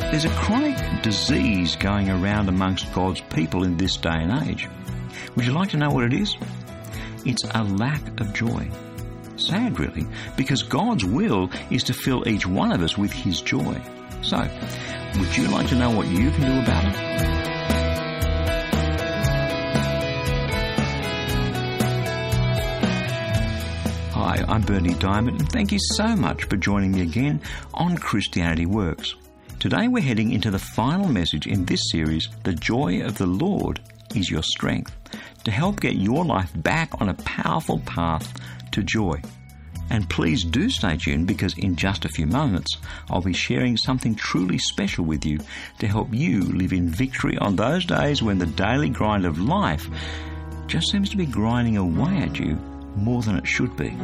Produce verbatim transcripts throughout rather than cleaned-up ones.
There's a chronic disease going around amongst God's people in this day and age. Would you like to know what it is? It's a lack of joy. Sad, really, because God's will is to fill each one of us with His joy. So, would you like to know what you can do about it? Hi, I'm Bernie Diamond, and thank you so much for joining me again on Christianity Works. Today we're heading into the final message in this series, The Joy of the Lord is Your Strength, to help get your life back on a powerful path to joy. And please do stay tuned, because in just a few moments I'll be sharing something truly special with you to help you live in victory on those days when the daily grind of life just seems to be grinding away at you more than it should be.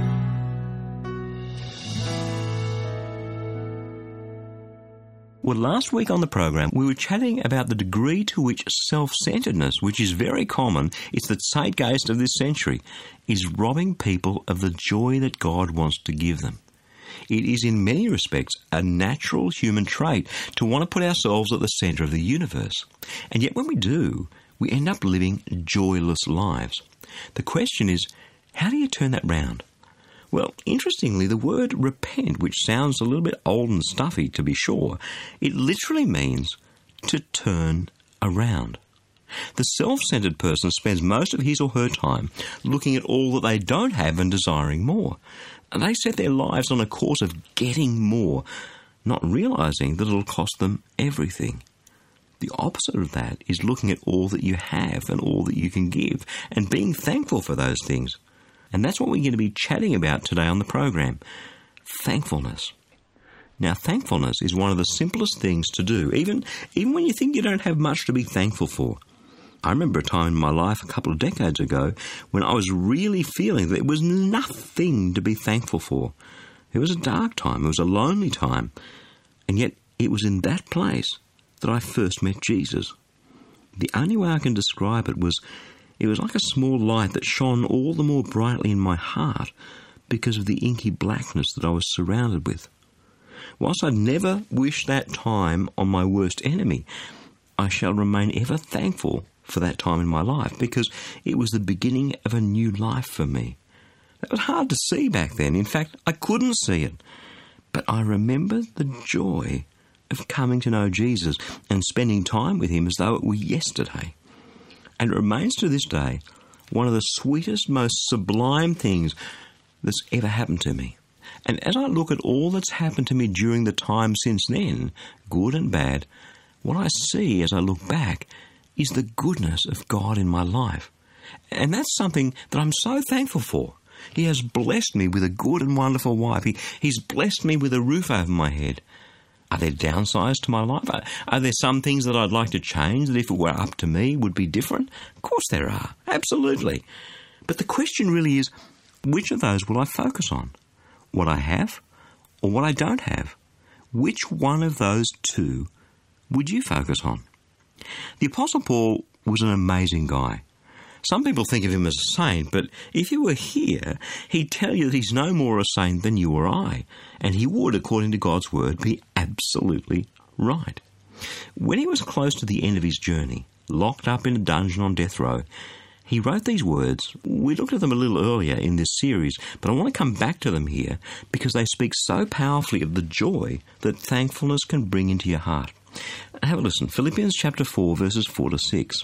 Well, last week on the program, we were chatting about the degree to which self-centeredness, which is very common, it's the zeitgeist of this century, is robbing people of the joy that God wants to give them. It is in many respects a natural human trait to want to put ourselves at the center of the universe. And yet when we do, we end up living joyless lives. The question is, how do you turn that round? Well, interestingly, the word repent, which sounds a little bit old and stuffy to be sure, it literally means to turn around. The self-centered person spends most of his or her time looking at all that they don't have and desiring more. And they set their lives on a course of getting more, not realizing that it'll cost them everything. The opposite of that is looking at all that you have and all that you can give and being thankful for those things. And that's what we're going to be chatting about today on the program, thankfulness. Now, thankfulness is one of the simplest things to do, even, even when you think you don't have much to be thankful for. I remember a time in my life a couple of decades ago when I was really feeling that there was nothing to be thankful for. It was a dark time, it was a lonely time, and yet it was in that place that I first met Jesus. The only way I can describe it was It was like a small light that shone all the more brightly in my heart because of the inky blackness that I was surrounded with. Whilst I'd never wished that time on my worst enemy, I shall remain ever thankful for that time in my life because it was the beginning of a new life for me. That was hard to see back then. In fact, I couldn't see it. But I remember the joy of coming to know Jesus and spending time with Him as though it were yesterday. And it remains to this day one of the sweetest, most sublime things that's ever happened to me. And as I look at all that's happened to me during the time since then, good and bad, what I see as I look back is the goodness of God in my life. And that's something that I'm so thankful for. He has blessed me with a good and wonderful wife. He, he's blessed me with a roof over my head. Are there downsides to my life? Are, are there some things that I'd like to change that if it were up to me would be different? Of course there are. Absolutely. But the question really is, which of those will I focus on? What I have or what I don't have? Which one of those two would you focus on? The Apostle Paul was an amazing guy. Some people think of him as a saint, but if he were here, he'd tell you that he's no more a saint than you or I, and he would, according to God's word, be absolutely right. When he was close to the end of his journey, locked up in a dungeon on death row, he wrote these words. We looked at them a little earlier in this series, but I want to come back to them here because they speak so powerfully of the joy that thankfulness can bring into your heart. Have a listen. Philippians chapter four, verses four to six.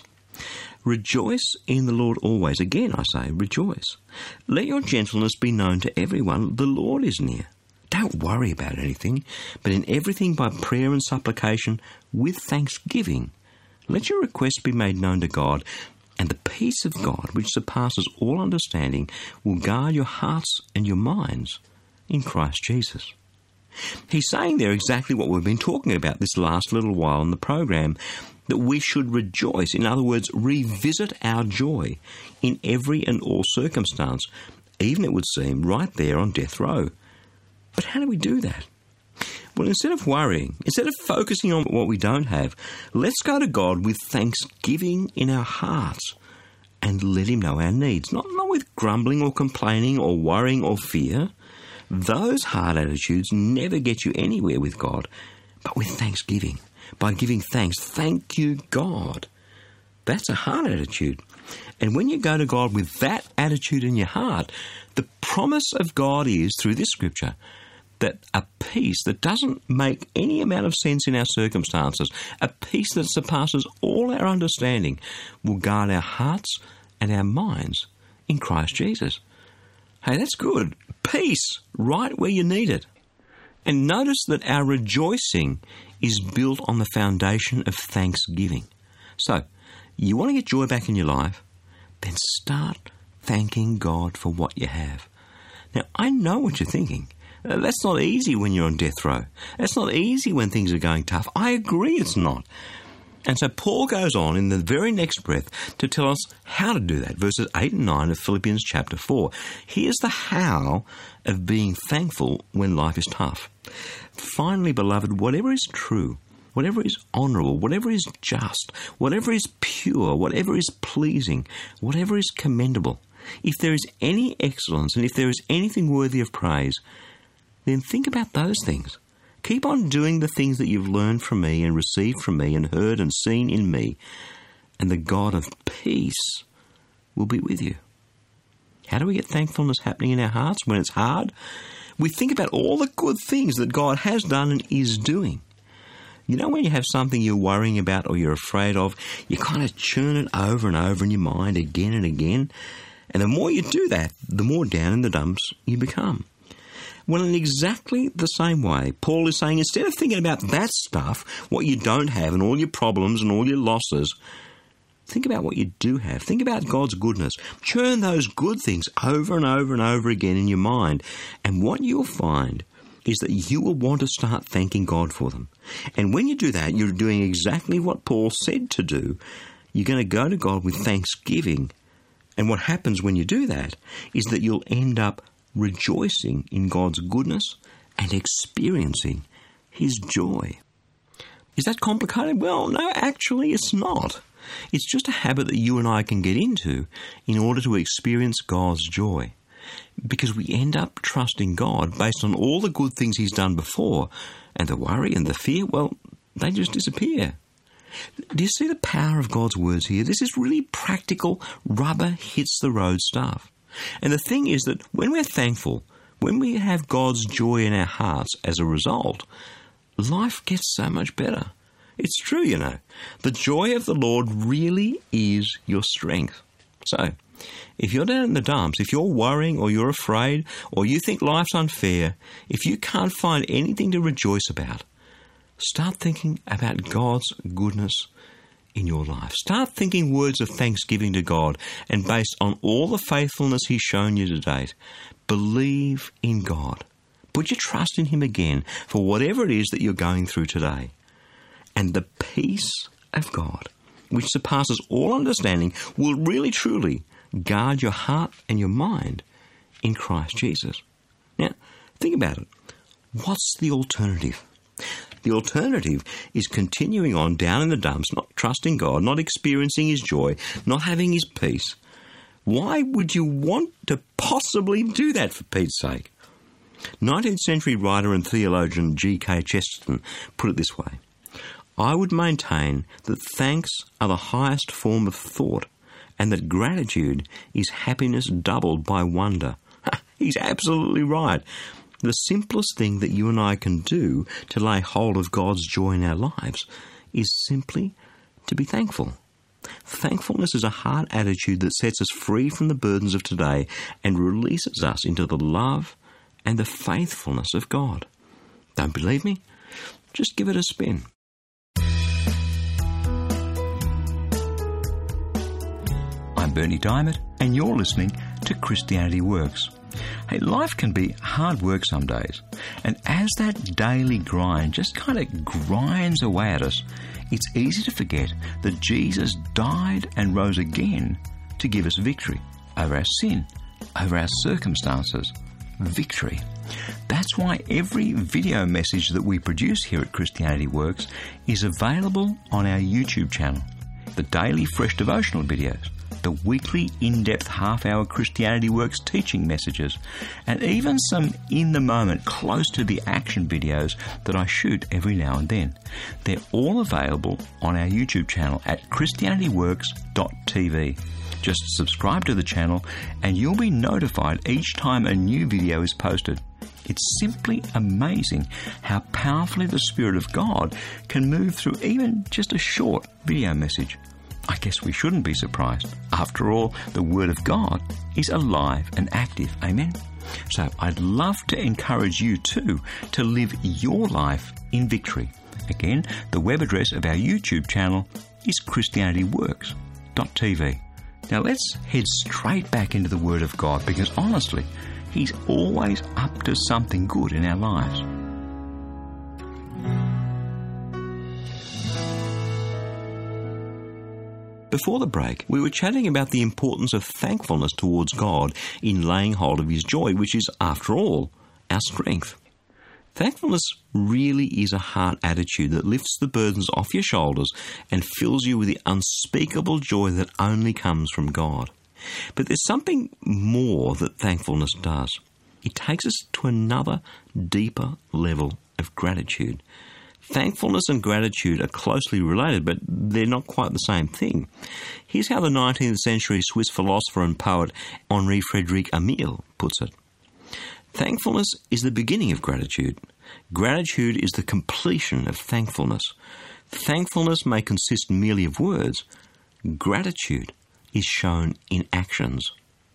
Rejoice in the Lord always. Again, I say, rejoice. Let your gentleness be known to everyone. The Lord is near. Don't worry about anything, but in everything by prayer and supplication with thanksgiving, let your requests be made known to God, and the peace of God, which surpasses all understanding, will guard your hearts and your minds in Christ Jesus. He's saying there exactly what we've been talking about this last little while in the program, that we should rejoice, in other words, revisit our joy in every and all circumstance, even, it would seem, right there on death row. But how do we do that? Well, instead of worrying, instead of focusing on what we don't have, let's go to God with thanksgiving in our hearts and let Him know our needs, not, not with grumbling or complaining or worrying or fear. Those hard attitudes never get you anywhere with God, but with thanksgiving. by giving thanks. Thank you, God. That's a heart attitude. And when you go to God with that attitude in your heart, the promise of God is, through this scripture, that a peace that doesn't make any amount of sense in our circumstances, a peace that surpasses all our understanding, will guard our hearts and our minds in Christ Jesus. Hey, that's good. Peace, right where you need it. And notice that our rejoicing is built on the foundation of thanksgiving. So, you want to get joy back in your life? Then start thanking God for what you have. Now, I know what you're thinking. Uh, that's not easy when you're on death row. That's not easy when things are going tough. I agree it's not. And so Paul goes on in the very next breath to tell us how to do that. Verses eight and nine of Philippians chapter four. Here's the how of being thankful when life is tough. Finally, beloved, whatever is true, whatever is honourable, whatever is just, whatever is pure, whatever is pleasing, whatever is commendable, if there is any excellence and if there is anything worthy of praise, then think about those things. Keep on doing the things that you've learned from me and received from me and heard and seen in me, and the God of peace will be with you. How do we get thankfulness happening in our hearts when it's hard? We think about all the good things that God has done and is doing. You know, when you have something you're worrying about or you're afraid of, you kind of churn it over and over in your mind again and again. And the more you do that, the more down in the dumps you become. Well, in exactly the same way, Paul is saying, instead of thinking about that stuff, what you don't have and all your problems and all your losses, think about what you do have. Think about God's goodness. Churn those good things over and over and over again in your mind. And what you'll find is that you will want to start thanking God for them. And when you do that, you're doing exactly what Paul said to do. You're going to go to God with thanksgiving. And what happens when you do that is that you'll end up rejoicing in God's goodness and experiencing His joy. Is that complicated? Well, no, actually it's not. It's just a habit that you and I can get into in order to experience God's joy. Because we end up trusting God based on all the good things He's done before, and the worry and the fear, well, they just disappear. Do you see the power of God's words here? This is really practical, rubber hits the road stuff. And the thing is that when we're thankful, when we have God's joy in our hearts as a result, life gets so much better. It's true, you know. The joy of the Lord really is your strength. So, if you're down in the dumps, if you're worrying or you're afraid or you think life's unfair, if you can't find anything to rejoice about, start thinking about God's goodness in your life. Start thinking words of thanksgiving to God, and based on all the faithfulness He's shown you to date, believe in God. Put your trust in Him again for whatever it is that you're going through today. And the peace of God, which surpasses all understanding, will really truly guard your heart and your mind in Christ Jesus. Now, think about it. What's the alternative? The alternative is continuing on down in the dumps, not trusting God, not experiencing His joy, not having His peace. Why would you want to possibly do that, for Pete's sake? nineteenth century writer and theologian G K Chesterton put it this way: I would maintain that thanks are the highest form of thought, and that gratitude is happiness doubled by wonder. He's absolutely right. The simplest thing that you and I can do to lay hold of God's joy in our lives is simply to be thankful. Thankfulness is a heart attitude that sets us free from the burdens of today and releases us into the love and the faithfulness of God. Don't believe me? Just give it a spin. I'm Bernie Diamond, and you're listening to Christianity Works. Hey, life can be hard work some days, and as that daily grind just kind of grinds away at us, it's easy to forget that Jesus died and rose again to give us victory over our sin, over our circumstances. Victory. That's why every video message that we produce here at Christianity Works is available on our YouTube channel. The daily fresh devotional videos, the weekly in-depth half-hour Christianity Works teaching messages, and even some in-the-moment, close-to-the-action videos that I shoot every now and then. They're all available on our YouTube channel at christianity works dot t v. Just subscribe to the channel and you'll be notified each time a new video is posted. It's simply amazing how powerfully the Spirit of God can move through even just a short video message. I guess we shouldn't be surprised. After all, the Word of God is alive and active. Amen? So I'd love to encourage you too to live your life in victory. Again, the web address of our YouTube channel is christianity works dot t v. Now let's head straight back into the Word of God, because honestly, He's always up to something good in our lives. Before the break, we were chatting about the importance of thankfulness towards God in laying hold of His joy, which is, after all, our strength. Thankfulness really is a heart attitude that lifts the burdens off your shoulders and fills you with the unspeakable joy that only comes from God. But there's something more that thankfulness does. It takes us to another, deeper level of gratitude. Thankfulness and gratitude are closely related, but they're not quite the same thing. Here's how the nineteenth century Swiss philosopher and poet Henri Frédéric Amiel puts it. Thankfulness is the beginning of gratitude. Gratitude is the completion of thankfulness. Thankfulness may consist merely of words. Gratitude is shown in actions.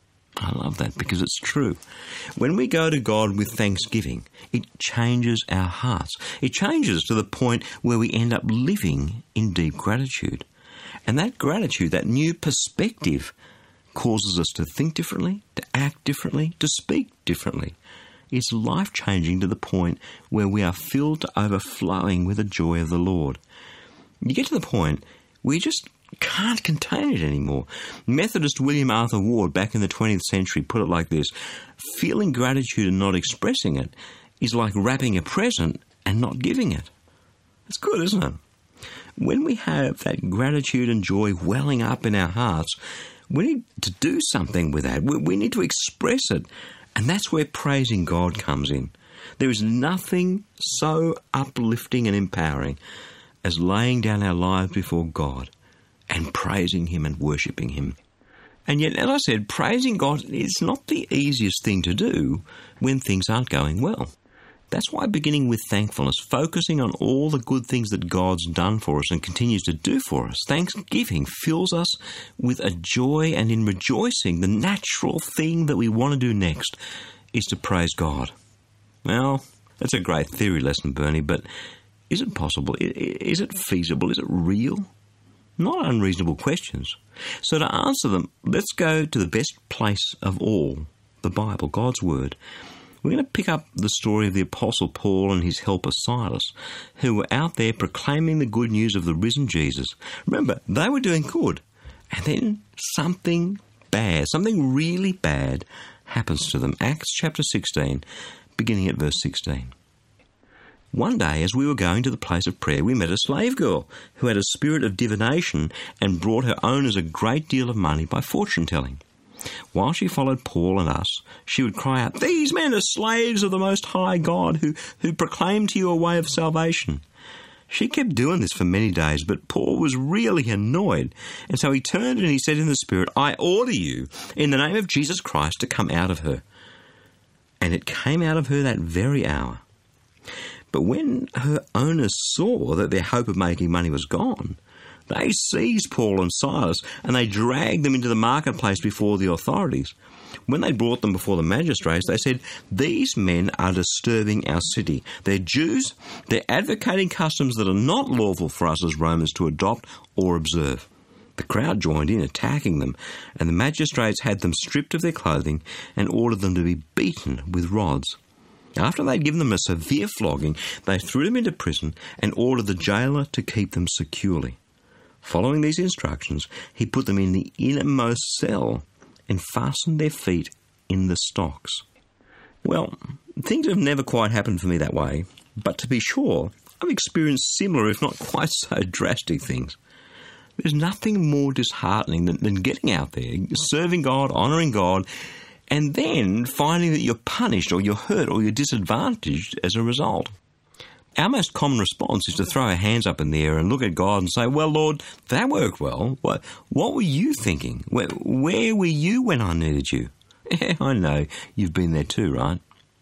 I love that because it's true. When we go to God with thanksgiving, it changes our hearts. It changes to the point where we end up living in deep gratitude. And that gratitude, that new perspective, causes us to think differently, to act differently, to speak differently. It's life-changing to the point where we are filled to overflowing with the joy of the Lord. You get to the point where you just can't contain it anymore. Methodist William Arthur Ward back in the twentieth century put it like this: feeling gratitude and not expressing it is like wrapping a present and not giving it. It's good, isn't it? When we have that gratitude and joy welling up in our hearts, we need to do something with that. We, we need to express it. And that's where praising God comes in. There is nothing so uplifting and empowering as laying down our lives before God and praising Him and worshipping Him. And yet, as I said, praising God is not the easiest thing to do when things aren't going well. That's why beginning with thankfulness, focusing on all the good things that God's done for us and continues to do for us, thanksgiving fills us with a joy, and in rejoicing, the natural thing that we want to do next is to praise God. Well, that's a great theory lesson, Bernie, but is it possible? Is it feasible? Is it real? Not unreasonable questions. So to answer them, let's go to the best place of all, the Bible, God's Word. We're going to pick up the story of the Apostle Paul and his helper Silas, who were out there proclaiming the good news of the risen Jesus. Remember, they were doing good. And then something bad, something really bad happens to them. Acts chapter sixteen, beginning at verse sixteen. One day, as we were going to the place of prayer, we met a slave girl who had a spirit of divination and brought her owners a great deal of money by fortune-telling. While she followed Paul and us, she would cry out, "These men are slaves of the Most High God who, who proclaim to you a way of salvation." She kept doing this for many days, but Paul was really annoyed. And so he turned and he said in the Spirit, "I order you, in the name of Jesus Christ, to come out of her." And it came out of her that very hour. But when her owners saw that their hope of making money was gone, they seized Paul and Silas and they dragged them into the marketplace before the authorities. When they brought them before the magistrates, they said, "These men are disturbing our city. They're Jews. They're advocating customs that are not lawful for us as Romans to adopt or observe." The crowd joined in, attacking them, and the magistrates had them stripped of their clothing and ordered them to be beaten with rods. After they'd given them a severe flogging, they threw them into prison and ordered the jailer to keep them securely. Following these instructions, he put them in the innermost cell and fastened their feet in the stocks. Well, things have never quite happened for me that way, but to be sure, I've experienced similar, if not quite so drastic things. There's nothing more disheartening than, than getting out there, serving God, honouring God, and then finding that you're punished or you're hurt or you're disadvantaged as a result. Our most common response is to throw our hands up in the air and look at God and say, well, Lord, that worked well. What, what were you thinking? Where, where were you when I needed you? Yeah, I know, you've been there too, right?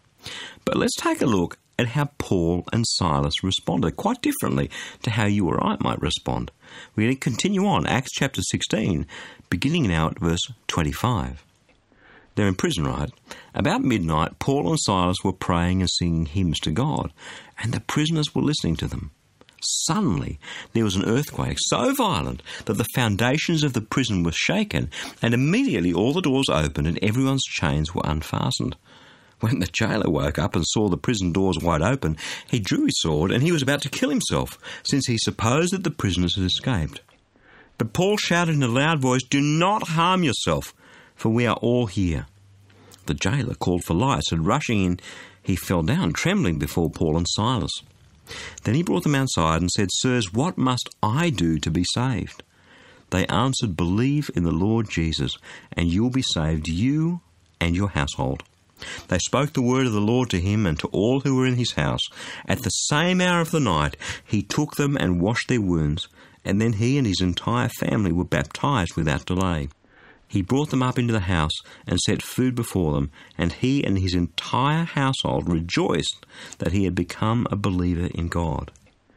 But let's take a look at how Paul and Silas responded, quite differently to how you or I might respond. We're going to continue on, Acts chapter sixteen, beginning now at verse twenty-five. They're in prison, right? About midnight, Paul and Silas were praying and singing hymns to God, and the prisoners were listening to them. Suddenly, there was an earthquake so violent that the foundations of the prison were shaken, and immediately all the doors opened and everyone's chains were unfastened. When the jailer woke up and saw the prison doors wide open, he drew his sword and he was about to kill himself, since he supposed that the prisoners had escaped. But Paul shouted in a loud voice, "Do not harm yourself, for we are all here." The jailer called for lights, and rushing in, he fell down, trembling before Paul and Silas. Then he brought them outside and said, "Sirs, what must I do to be saved?" They answered, "Believe in the Lord Jesus, and you will be saved, you and your household." They spoke the word of the Lord to him and to all who were in his house. At the same hour of the night, he took them and washed their wounds, and then he and his entire family were baptized without delay. He brought them up into the house and set food before them, and he and his entire household rejoiced that he had become a believer in God.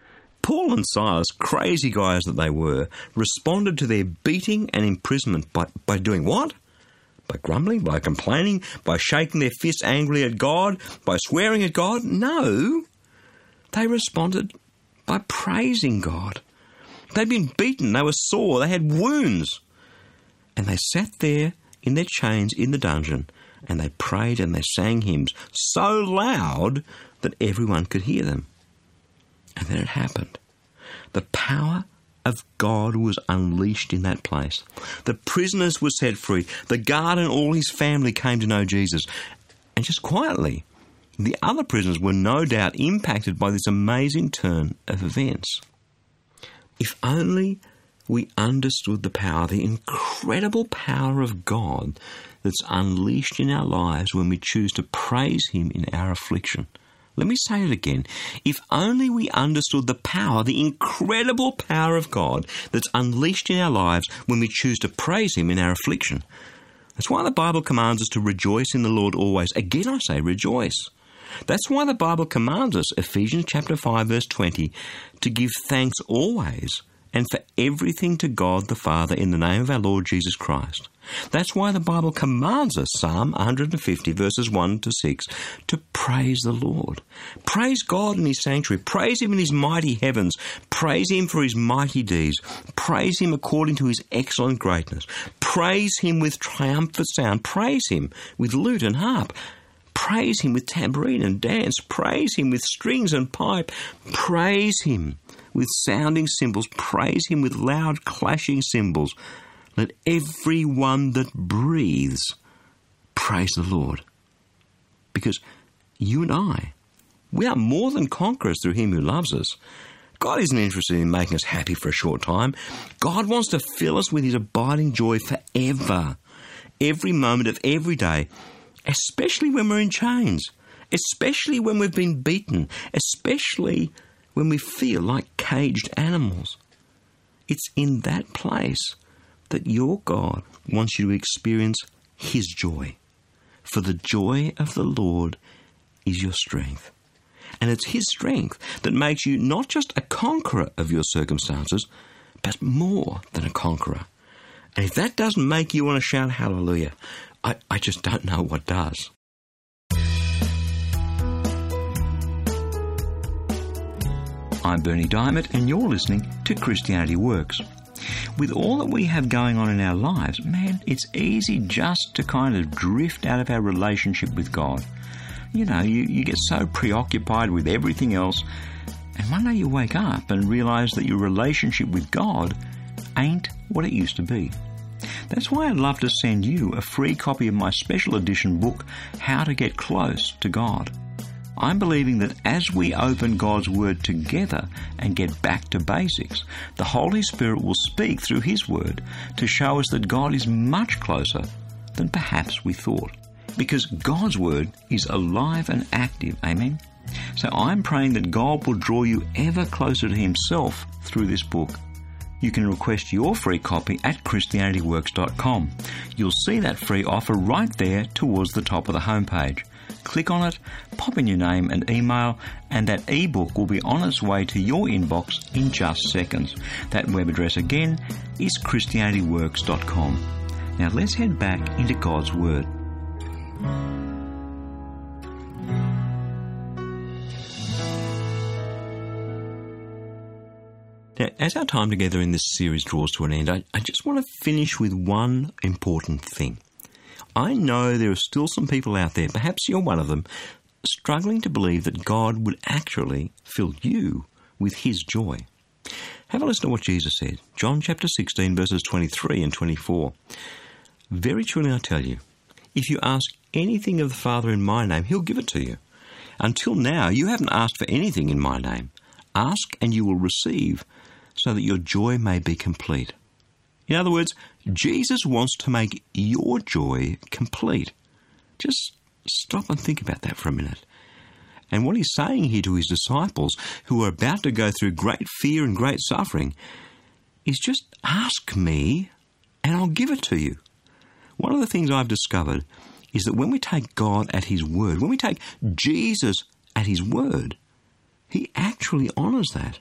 Paul and Silas, crazy guys that they were, responded to their beating and imprisonment by, by doing what? By grumbling, by complaining, by shaking their fists angrily at God, by swearing at God? No. They responded by praising God. They'd been beaten, they were sore, they had wounds. And they sat there in their chains in the dungeon, and they prayed and they sang hymns so loud that everyone could hear them. And then it happened. The power of God was unleashed in that place. The prisoners were set free. The guard and all his family came to know Jesus. And just quietly, the other prisoners were no doubt impacted by this amazing turn of events. If only we understood the power, the incredible power of God that's unleashed in our lives when we choose to praise him in our affliction. Let me say it again. If only we understood the power, the incredible power of God that's unleashed in our lives when we choose to praise him in our affliction. That's why the Bible commands us to rejoice in the Lord always. Again, I say rejoice. That's why the Bible commands us, Ephesians chapter five, verse twenty, to give thanks always and for everything to God the Father in the name of our Lord Jesus Christ. That's why the Bible commands us, Psalm one fifty, verses one to six, to praise the Lord. Praise God in his sanctuary. Praise him in his mighty heavens. Praise him for his mighty deeds. Praise him according to his excellent greatness. Praise him with triumphant sound. Praise him with lute and harp. Praise him with tambourine and dance. Praise him with strings and pipe. Praise him with sounding cymbals. Praise him with loud clashing cymbals. Let everyone that breathes praise the Lord. Because you and I, we are more than conquerors through him who loves us. God isn't interested in making us happy for a short time. God wants to fill us with his abiding joy forever, every moment of every day, especially when we're in chains, especially when we've been beaten, especially when we feel like caged animals. It's in that place that your God wants you to experience his joy. For the joy of the Lord is your strength. And it's his strength that makes you not just a conqueror of your circumstances, but more than a conqueror. And if that doesn't make you want to shout hallelujah, I, I just don't know what does. I'm Bernie Diamond, and you're listening to Christianity Works. With all that we have going on in our lives, man, it's easy just to kind of drift out of our relationship with God. You know, you, you get so preoccupied with everything else, and one day you wake up and realise that your relationship with God ain't what it used to be. That's why I'd love to send you a free copy of my special edition book, How to Get Close to God. I'm believing that as we open God's Word together and get back to basics, the Holy Spirit will speak through His Word to show us that God is much closer than perhaps we thought. Because God's Word is alive and active, amen? So I'm praying that God will draw you ever closer to Himself through this book. You can request your free copy at Christianity Works dot com. You'll see that free offer right there towards the top of the homepage. Click on it, pop in your name and email, and that ebook will be on its way to your inbox in just seconds. That web address again is Christianity Works dot com. Now let's head back into God's Word. Now, as our time together in this series draws to an end, I, I just want to finish with one important thing. I know there are still some people out there, perhaps you're one of them, struggling to believe that God would actually fill you with His joy. Have a listen to what Jesus said. John chapter sixteen, verses twenty-three and twenty-four. Very truly I tell you, if you ask anything of the Father in my name, He'll give it to you. Until now, you haven't asked for anything in my name. Ask and you will receive, so that your joy may be complete. In other words, Jesus wants to make your joy complete. Just stop and think about that for a minute. And what He's saying here to His disciples, who are about to go through great fear and great suffering, is just ask me and I'll give it to you. One of the things I've discovered is that when we take God at His word, when we take Jesus at His word, He actually honours that.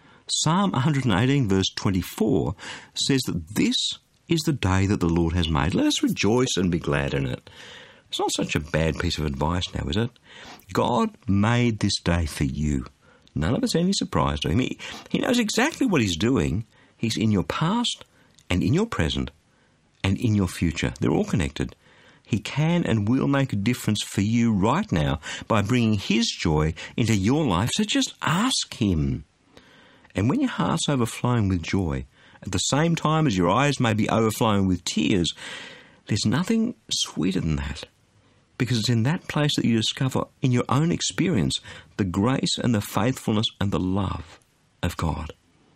Psalm one eighteen verse twenty-four says that this is the day that the Lord has made. Let us rejoice and be glad in it. It's not such a bad piece of advice now, is it? God made this day for you. None of it's any surprise to Him. He, he knows exactly what He's doing. He's in your past and in your present and in your future. They're all connected. He can and will make a difference for you right now by bringing His joy into your life. So just ask Him. And when your heart's overflowing with joy, at the same time as your eyes may be overflowing with tears, there's nothing sweeter than that. Because it's in that place that you discover in your own experience the grace and the faithfulness and the love of God.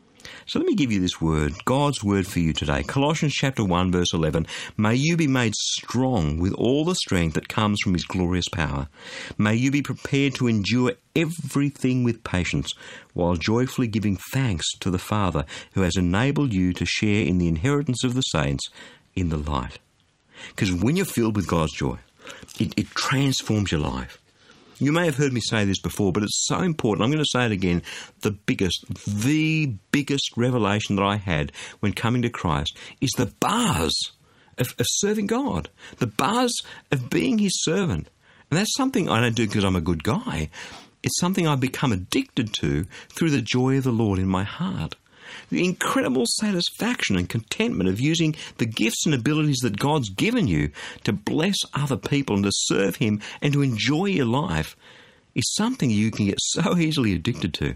So let me give you this word, God's word for you today. Colossians chapter one verse eleven. May you be made strong with all the strength that comes from His glorious power. May you be prepared to endure everything with patience, while joyfully giving thanks to the Father who has enabled you to share in the inheritance of the saints in the light. Because when you're filled with God's joy, it, it transforms your life. You may have heard me say this before, but it's so important. I'm going to say it again. The biggest, the biggest revelation that I had when coming to Christ is the bars of, of serving God, the bars of being His servant. And that's something I don't do because I'm a good guy. It's something I've become addicted to through the joy of the Lord in my heart. The incredible satisfaction and contentment of using the gifts and abilities that God's given you to bless other people and to serve Him and to enjoy your life is something you can get so easily addicted to.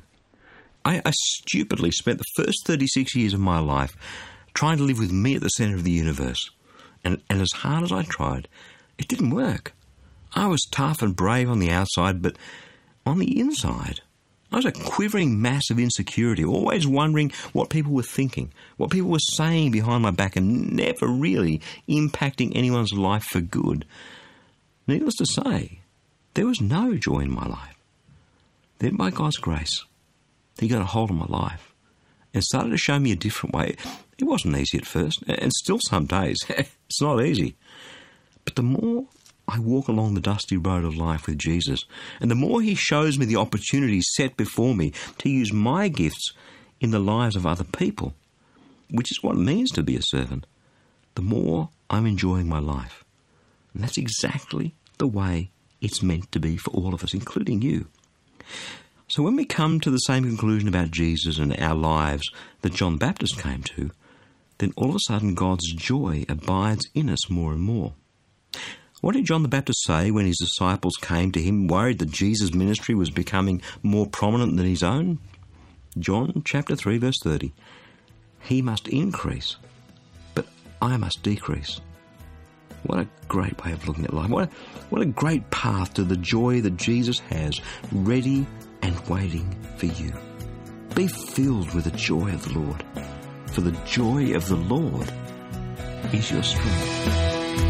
I, I stupidly spent the first thirty-six years of my life trying to live with me at the centre of the universe. And, and as hard as I tried, it didn't work. I was tough and brave on the outside, but on the inside, I was a quivering mass of insecurity, always wondering what people were thinking, what people were saying behind my back, and never really impacting anyone's life for good. Needless to say, there was no joy in my life. Then by God's grace, He got a hold of my life and started to show me a different way. It wasn't easy at first, and still some days, it's not easy. But the more I walk along the dusty road of life with Jesus, and the more He shows me the opportunities set before me to use my gifts in the lives of other people, which is what it means to be a servant, the more I'm enjoying my life. And that's exactly the way it's meant to be for all of us, including you. So when we come to the same conclusion about Jesus and our lives that John the Baptist came to, then all of a sudden God's joy abides in us more and more. What did John the Baptist say when his disciples came to him, worried that Jesus' ministry was becoming more prominent than his own? John chapter three, verse thirty. He must increase, but I must decrease. What a great way of looking at life. What a, what a great path to the joy that Jesus has ready and waiting for you. Be filled with the joy of the Lord, for the joy of the Lord is your strength.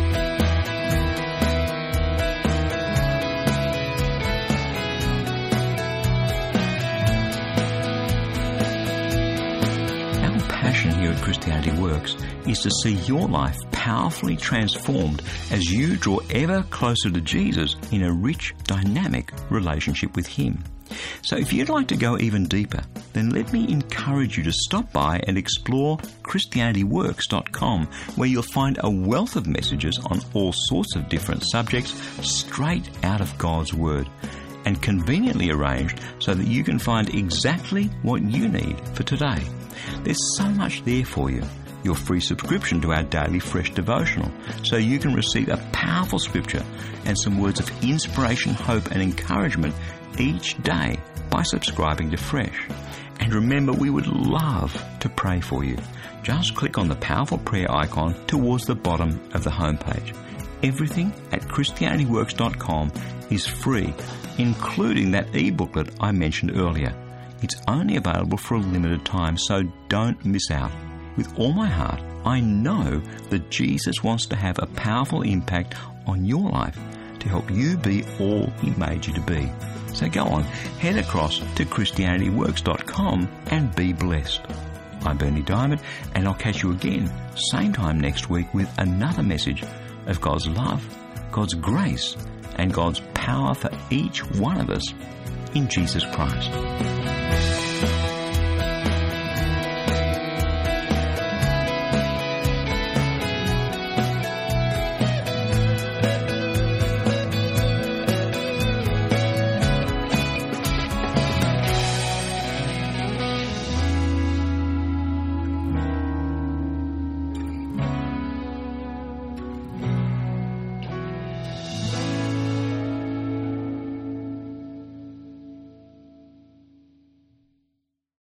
Here at Christianity Works is to see your life powerfully transformed as you draw ever closer to Jesus in a rich, dynamic relationship with Him. So if you'd like to go even deeper, then let me encourage you to stop by and explore Christianity Works dot com, where you'll find a wealth of messages on all sorts of different subjects straight out of God's Word, and conveniently arranged so that you can find exactly what you need for today. There's so much there for you. Your free subscription to our daily fresh devotional, so you can receive a powerful scripture and some words of inspiration, hope and encouragement each day by subscribing to Fresh. And remember, we would love to pray for you. Just click on the powerful prayer icon towards the bottom of the homepage. Everything at Christianity Works dot com is free, including that e-booklet I mentioned earlier. It's only available for a limited time, so don't miss out. With all my heart, I know that Jesus wants to have a powerful impact on your life to help you be all He made you to be. So go on, head across to Christianity Works dot com and be blessed. I'm Berni Dymet, and I'll catch you again, same time next week, with another message of God's love, God's grace, and God's power for each one of us in Jesus Christ.